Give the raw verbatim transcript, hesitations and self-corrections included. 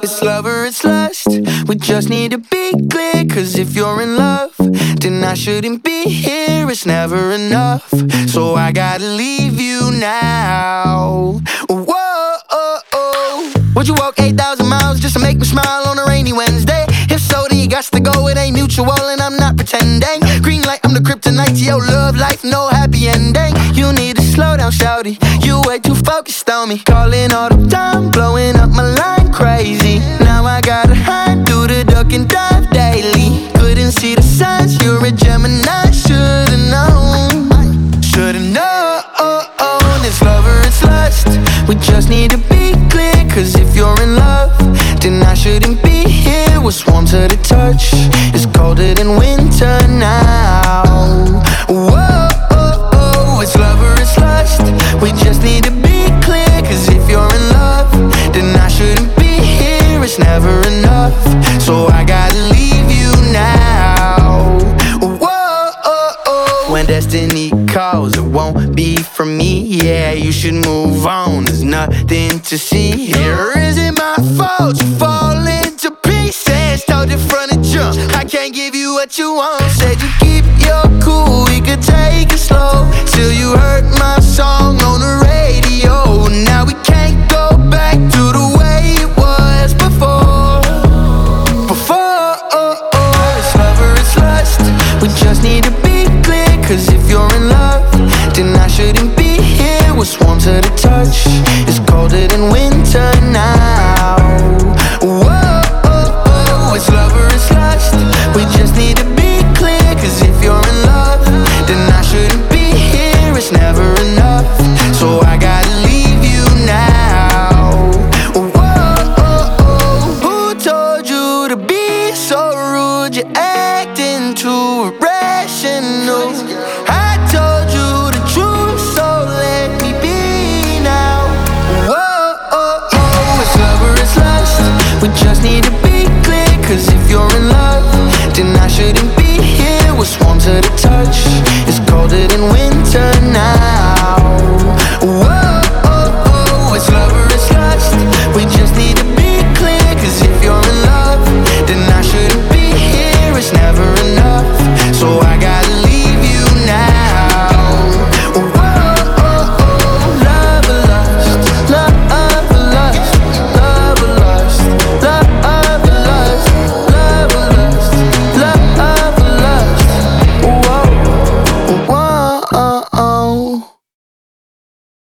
It's love or it's lust. We just need to be clear, cause if you're in love, then I shouldn't be here. It's never enough, so I gotta leave you now. Whoa, oh, oh. Would you walk eight thousand miles just to make me smile on a rainy Wednesday? If so, then you got to go, it ain't mutual and I'm not pretending. Green light, I'm the kryptonite to your love life, no happy ending. You need to slow down, shawty, you way too focused on me. Calling all the time, blowing up my line crazy. Now I gotta hide, do the duck and dive daily. Couldn't see the signs, you're a Gemini, should've known. Should've known, it's love or it's lust. We just need to be clear, cause if you're in love, then I shouldn't be here. What's warm to the touch is colder than winter now. Whoa, oh, oh, it's love or it's lust. We just need to be clear, cause if you're in love, then I shouldn't be here. It's never enough, so I gotta leave you now. Whoa, oh, oh. When destiny calls, it won't be from me. Yeah, you should move on, there's nothing to see here. Is it my fault you fall into pieces? Told you from the jump, I can't give you what you want.